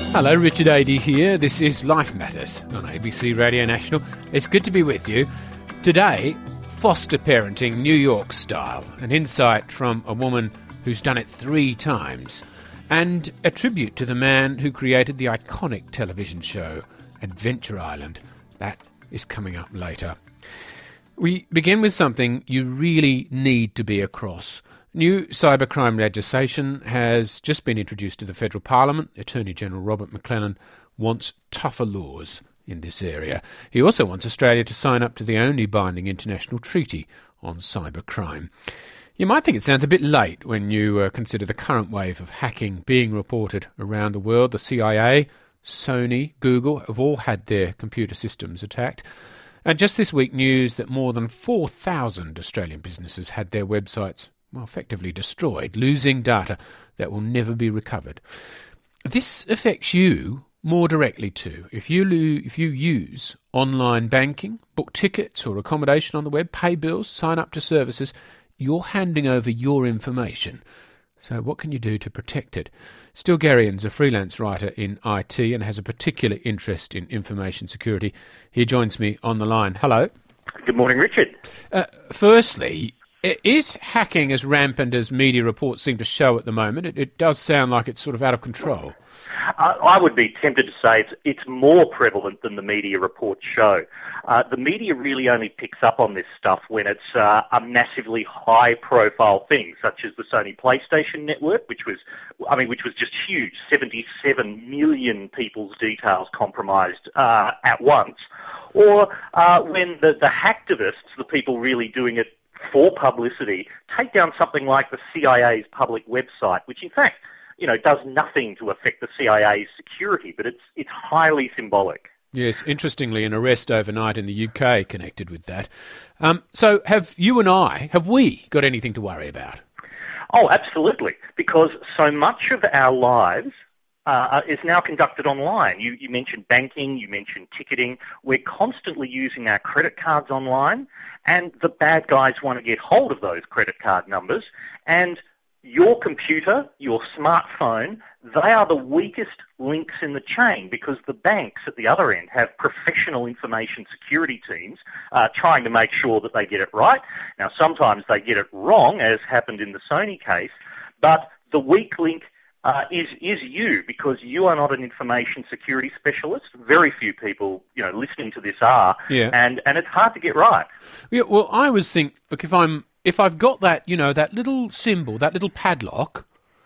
Hello, Richard Adey here. This is Life Matters on ABC Radio National. It's good to be with you. Today, foster parenting New York style. An insight from a woman who's done it 3 times. And a tribute to the man who created the iconic television show Adventure Island. That is coming up later. We begin with something you really need to be across. New cybercrime legislation has just been introduced to the Federal Parliament. Attorney General Robert McClellan wants tougher laws in this area. He also wants Australia to sign up to the only binding international treaty on cybercrime. You might think it sounds a bit late when you consider the current wave of hacking being reported around the world. The CIA, Sony, Google have all had their computer systems attacked. And just this week, news that more than 4,000 Australian businesses had their websites effectively destroyed, losing data that will never be recovered. This affects you more directly too. If you use online banking, book tickets or accommodation on the web, pay bills, sign up to services, you're handing over your information. So what can you do to protect it? Still Garian's a freelance writer in IT and has a particular interest in information security. He joins me on the line. Hello. Good morning, Richard. Firstly, is hacking as rampant as media reports seem to show at the moment? It does sound like it's sort of out of control. I would be tempted to say it's more prevalent than the media reports show. The media really only picks up on this stuff when it's a massively high-profile thing, such as the Sony PlayStation network, which was just huge, 77 million people's details compromised at once, or when the hacktivists, the people really doing it for publicity, take down something like the CIA's public website, which in fact, does nothing to affect the CIA's security, but it's highly symbolic. Yes, interestingly, an arrest overnight in the UK connected with that. So have we got anything to worry about? Oh, absolutely, because so much of our lives is now conducted online. You mentioned banking, you mentioned ticketing. We're constantly using our credit cards online, and the bad guys want to get hold of those credit card numbers. And your computer, your smartphone, they are the weakest links in the chain because the banks at the other end have professional information security teams trying to make sure that they get it right. Now, sometimes they get it wrong, as happened in the Sony case, but the weak link is you, because you are not an information security specialist. Very few people, listening to this are, and it's hard to get right. Yeah, well, I always think, look, if I've got that, that little symbol, that little padlock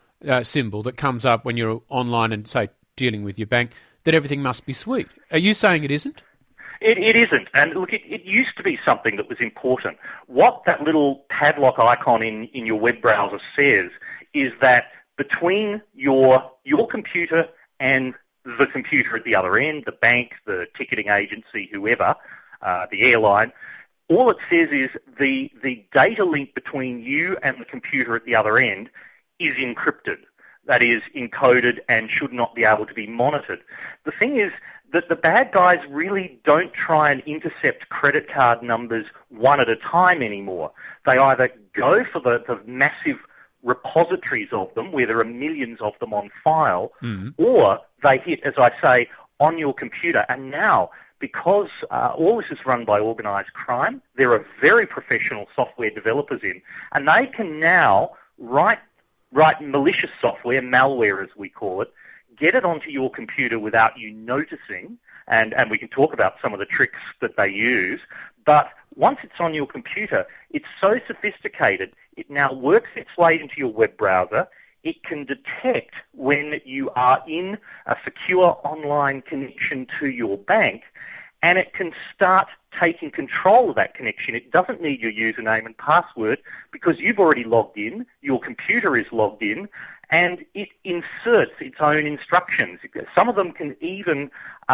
symbol that comes up when you're online and, say, dealing with your bank, that everything must be sweet. Are you saying it isn't? It isn't. And look, it used to be something that was important. What that little padlock icon in your web browser says is that between your computer and the computer at the other end, the bank, the ticketing agency, whoever, the airline, all it says is the data link between you and the computer at the other end is encrypted. That is encoded and should not be able to be monitored. The thing is that the bad guys really don't try and intercept credit card numbers one at a time anymore. They either go for the massive repositories of them, where there are millions of them on file, or they hit, as I say, on your computer. And now, because all this is run by organised crime, there are very professional software developers in, and they can now write malicious software, malware as we call it, get it onto your computer without you noticing, and we can talk about some of the tricks that they use, but once it's on your computer, it's so sophisticated, it now works its way into your web browser. It can detect when you are in a secure online connection to your bank, and it can start taking control of that connection. It doesn't need your username and password because you've already logged in, your computer is logged in, and it inserts its own instructions. Some of them can even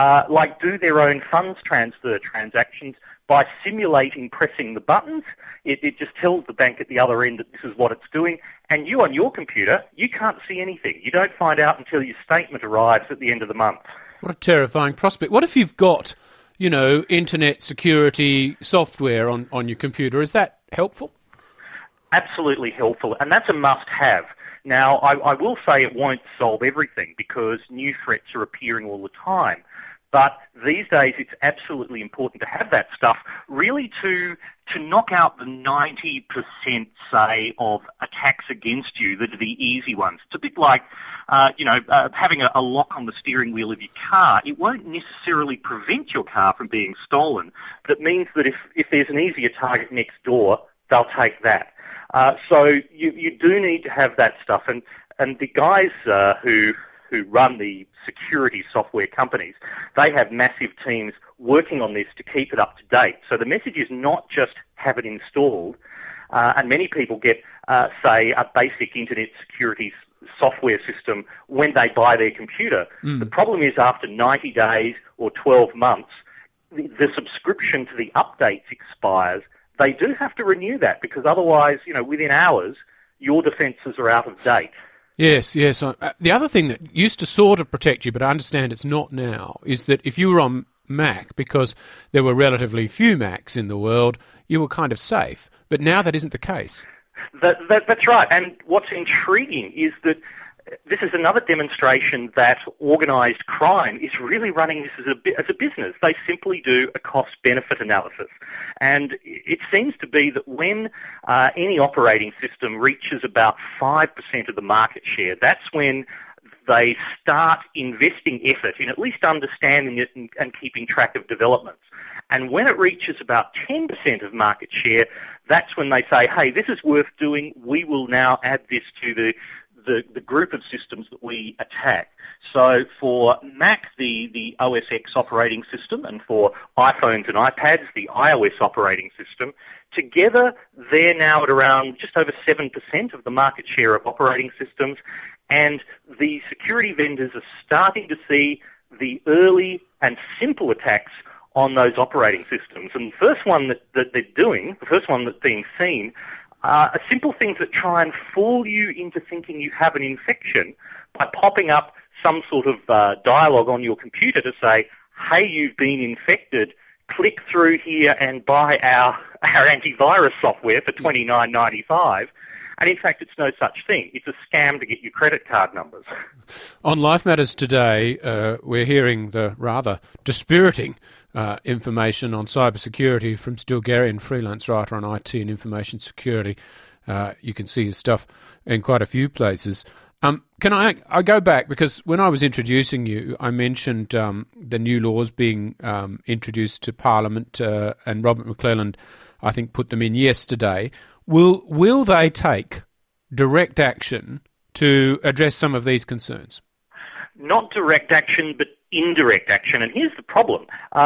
do their own funds transfer transactions by simulating pressing the buttons. It just tells the bank at the other end that this is what it's doing, and you on your computer, you can't see anything. You don't find out until your statement arrives at the end of the month. What a terrifying prospect. What if you've got, internet security software on your computer? Is that helpful? Absolutely helpful, and that's a must-have. Now, I will say it won't solve everything because new threats are appearing all the time. But these days it's absolutely important to have that stuff really to knock out the 90%, say, of attacks against you that are the easy ones. It's a bit like, having a lock on the steering wheel of your car. It won't necessarily prevent your car from being stolen, but it means that if there's an easier target next door, they'll take that. So you do need to have that stuff. And the guys who run the security software companies, they have massive teams working on this to keep it up to date. So the message is not just have it installed, and many people get, say, a basic internet security software system when they buy their computer. The problem is after 90 days or 12 months, the subscription to the updates expires. They do have to renew that because otherwise, within hours, your defences are out of date. Yes. The other thing that used to sort of protect you, but I understand it's not now, is that if you were on Mac, because there were relatively few Macs in the world, you were kind of safe. But now that isn't the case. That's right. And what's intriguing is that this is another demonstration that organised crime is really running this as a business. They simply do a cost-benefit analysis. And it seems to be that when any operating system reaches about 5% of the market share, that's when they start investing effort in at least understanding it and keeping track of developments. And when it reaches about 10% of market share, that's when they say, hey, this is worth doing. We will now add this to the group of systems that we attack. So for Mac, the OS X operating system, and for iPhones and iPads, the iOS operating system, together they're now at around just over 7% of the market share of operating systems, and the security vendors are starting to see the early and simple attacks on those operating systems. And the first one that they're doing, the first one that's being seen, are simple things that try and fool you into thinking you have an infection by popping up some sort of dialogue on your computer to say, hey, you've been infected, click through here and buy our antivirus software for $29.95. And in fact, it's no such thing. It's a scam to get your credit card numbers. On Life Matters today, we're hearing the rather dispiriting information on cybersecurity from Stu Garian, freelance writer on IT and information security. You can see his stuff in quite a few places. Can I go back, because when I was introducing you, I mentioned the new laws being introduced to Parliament, and Robert McClelland, I think, put them in yesterday. Will they take direct action to address some of these concerns? Not direct action, but indirect action. And here's the problem.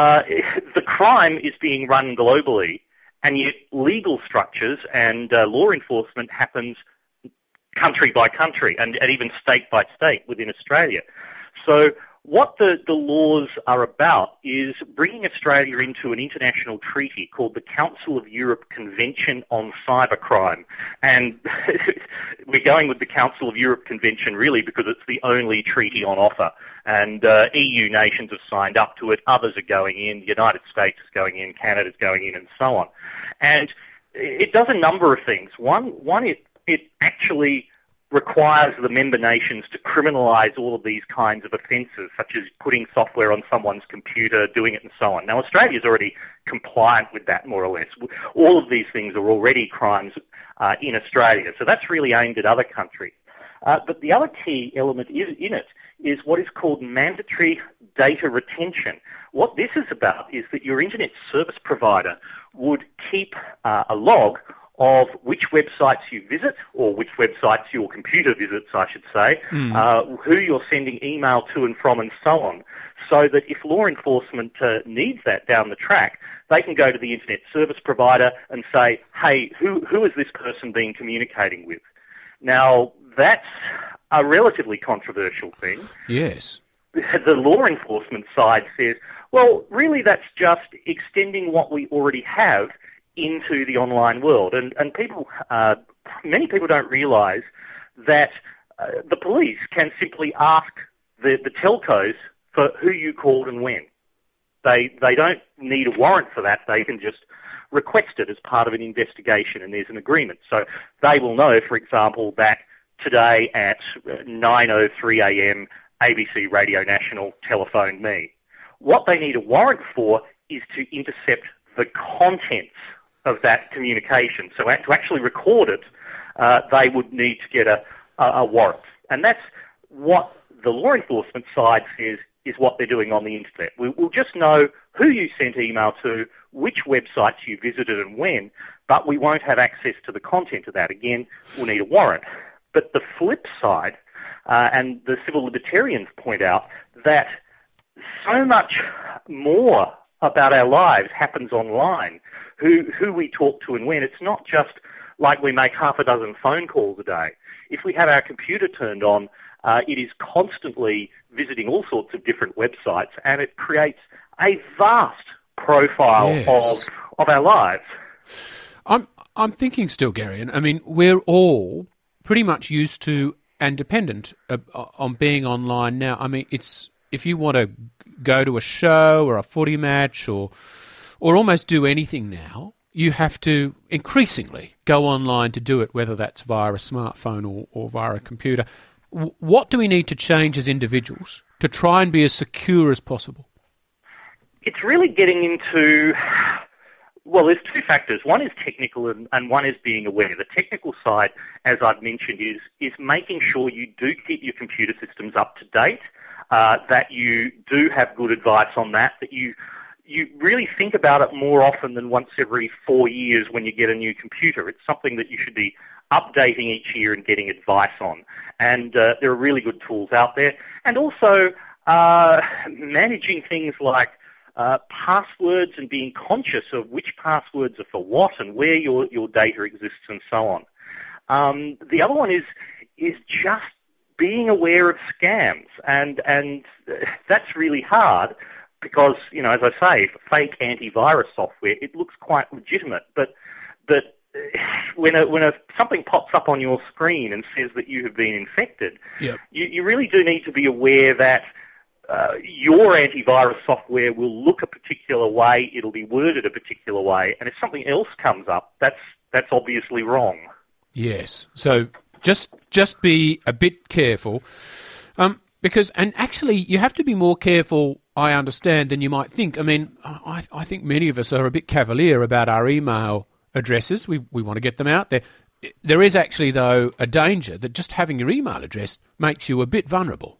The crime is being run globally, and yet legal structures and law enforcement happens country by country and even state by state within Australia. So what the laws are about is bringing Australia into an international treaty called the Council of Europe Convention on Cybercrime. And we're going with the Council of Europe Convention really because it's the only treaty on offer. And EU nations have signed up to it, others are going in, the United States is going in, Canada's going in, and so on. And it does a number of things. One, it actually requires the member nations to criminalise all of these kinds of offences, such as putting software on someone's computer, doing it and so on. Now, Australia's already compliant with that, more or less. All of these things are already crimes in Australia, so that's really aimed at other countries. But the other key element in it is what is called mandatory data retention. What this is about is that your internet service provider would keep a log of which websites you visit, or which websites your computer visits, I should say, who you're sending email to and from, and so on, so that if law enforcement needs that down the track, they can go to the internet service provider and say, hey, who has this person been communicating with? Now, that's a relatively controversial thing. Yes. The law enforcement side says, well, really that's just extending what we already have into the online world. And people, many people don't realise that the police can simply ask the telcos for who you called and when. They don't need a warrant for that. They can just request it as part of an investigation, and there's an agreement. So they will know, for example, that today at 9:03 a.m. ABC Radio National telephoned me. What they need a warrant for is to intercept the contents of that communication. So to actually record it, they would need to get a warrant. And that's what the law enforcement side says is what they're doing on the internet. We'll just know who you sent email to, which websites you visited and when, but we won't have access to the content of that. Again, we'll need a warrant. But the flip side, and the civil libertarians point out, that so much more about our lives happens online, who we talk to and when. It's not just like we make half a dozen phone calls a day. If we have our computer turned on, it is constantly visiting all sorts of different websites, and it creates a vast profile of our lives. I'm thinking still, Gary, and I mean, we're all pretty much used to and dependent on being online now. I mean, it's if you want to go to a show or a footy match or almost do anything now, you have to increasingly go online to do it, whether that's via a smartphone or via a computer. What do we need to change as individuals to try and be as secure as possible? It's really getting into, well, there's two factors. One is technical and one is being aware. The technical side, as I've mentioned, is making sure you do keep your computer systems up to date, that you do have good advice on that you really think about it more often than once every 4 years when you get a new computer. It's something that you should be updating each year and getting advice on. And there are really good tools out there. And also managing things like passwords and being conscious of which passwords are for what and where your data exists and so on. The other one is just being aware of scams. And that's really hard because, as I say, fake antivirus software, it looks quite legitimate. But when something pops up on your screen and says that you have been infected, yep, you really do need to be aware that your antivirus software will look a particular way, it'll be worded a particular way, and if something else comes up, that's obviously wrong. Yes, so just be a bit careful, because, and actually you have to be more careful, I understand, than you might think. I mean, I think many of us are a bit cavalier about our email addresses. We want to get them out there. There is actually, though, a danger that just having your email address makes you a bit vulnerable.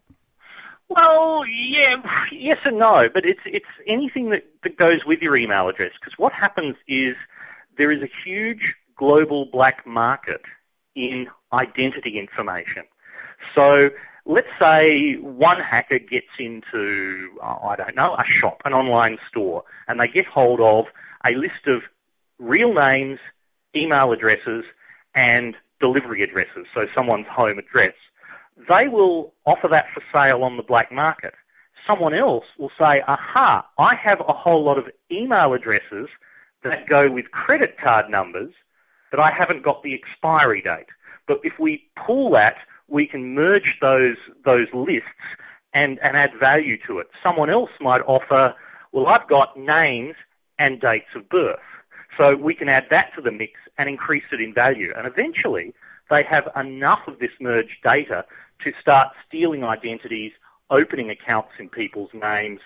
Well, yeah, yes and no, but it's anything that goes with your email address, because what happens is there is a huge global black market in identity information. So let's say one hacker gets into, a shop, an online store, and they get hold of a list of real names, email addresses, and delivery addresses, so someone's home address. They will offer that for sale on the black market. Someone else will say, aha, I have a whole lot of email addresses that go with credit card numbers, but I haven't got the expiry date. But if we pool that, we can merge those lists and add value to it. Someone else might offer, well, I've got names and dates of birth. So we can add that to the mix and increase it in value. And eventually, they have enough of this merged data to start stealing identities, opening accounts in people's names,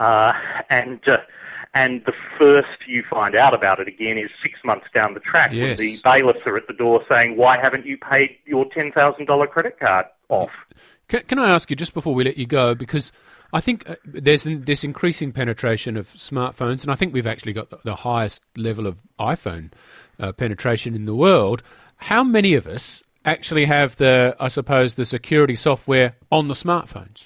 and the first you find out about it again is 6 months down the track, yes, when the bailiffs are at the door saying, why haven't you paid your $10,000 credit card off? Can I ask you, just before we let you go, because I think there's this increasing penetration of smartphones, and I think we've actually got the highest level of iPhone penetration in the world. How many of us actually have the security software on the smartphones?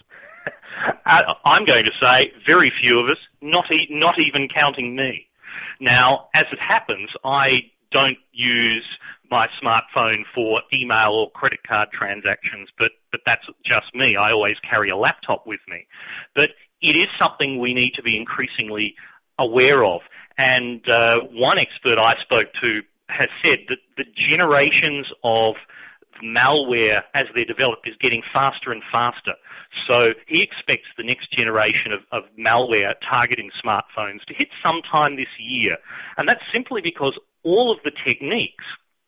I'm going to say very few of us, not even counting me. Now, as it happens, I don't use my smartphone for email or credit card transactions, but that's just me. I always carry a laptop with me. But it is something we need to be increasingly aware of. And one expert I spoke to has said that the generations of malware as they're developed is getting faster and faster. So he expects the next generation of malware targeting smartphones to hit sometime this year. And that's simply because all of the techniques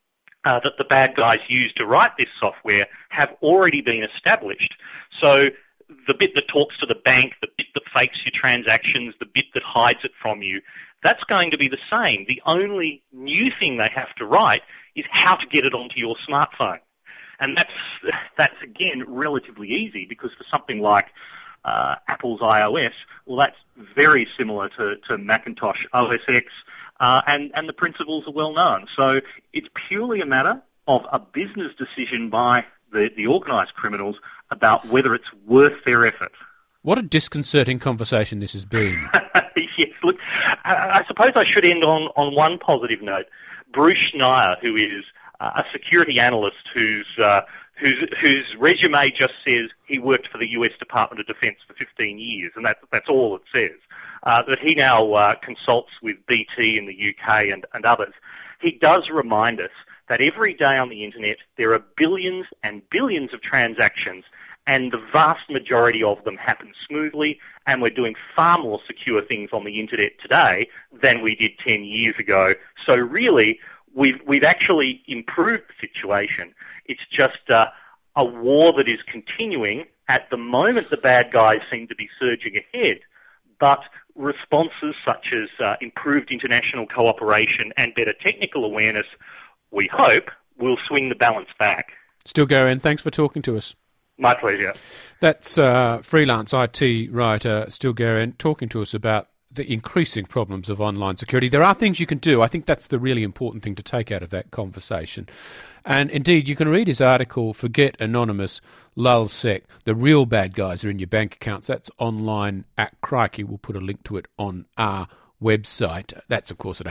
that the bad guys use to write this software have already been established. So the bit that talks to the bank, the bit that fakes your transactions, the bit that hides it from you, that's going to be the same. The only new thing they have to write is how to get it onto your smartphone. And that's again, relatively easy, because for something like Apple's iOS, well, that's very similar to Macintosh OS X, and the principles are well known. So it's purely a matter of a business decision by the organised criminals about whether it's worth their effort. What a disconcerting conversation this has been. Yes, look, I suppose I should end on one positive note. Bruce Schneier, who is a security analyst whose resume just says he worked for the US Department of Defense for 15 years, and that's all it says, that he now consults with BT in the UK and others. He does remind us that every day on the internet there are billions and billions of transactions, and the vast majority of them happen smoothly, and we're doing far more secure things on the internet today than we did 10 years ago. So really, we've actually improved the situation. It's just a war that is continuing. At the moment, the bad guys seem to be surging ahead, but responses such as improved international cooperation and better technical awareness, we hope, will swing the balance back. Stil Gurian, thanks for talking to us. My pleasure. That's freelance IT writer Stil Gurian talking to us about the increasing problems of online security. There are things you can do. I think that's the really important thing to take out of that conversation. And indeed, you can read his article, Forget Anonymous, LulzSec, the real bad guys are in your bank accounts. That's online at Crikey. We'll put a link to it on our website. That's, of course, at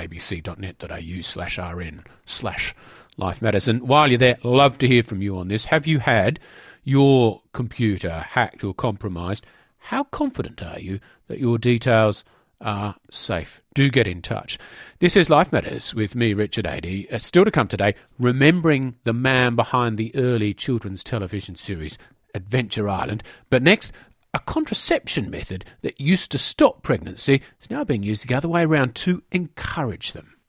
abc.net.au/rn/Life Matters. And while you're there, love to hear from you on this. Have you had your computer hacked or compromised? How confident are you that your details are safe? Do get in touch. This is Life Matters with me, Richard Adey. Still to come today, remembering the man behind the early children's television series Adventure Island. But next, a contraception method that used to stop pregnancy is now being used the other way around to encourage them.